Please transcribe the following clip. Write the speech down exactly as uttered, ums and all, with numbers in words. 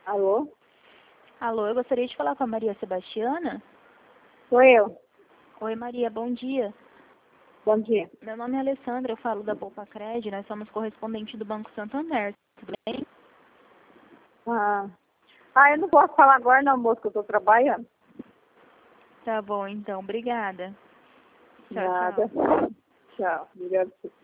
Alô? Alô, eu gostaria de falar com a Maria Sebastiana. Sou eu. Oi, Maria, bom dia. Bom dia. Meu nome é Alessandra, eu falo da Poupa Cred, nós somos correspondente do Banco Santander, tudo bem? Ah, ah eu não posso falar agora não, moço, que eu estou trabalhando. Tá bom, então, obrigada. Tchau, Nada. tchau. Tchau. Obrigada.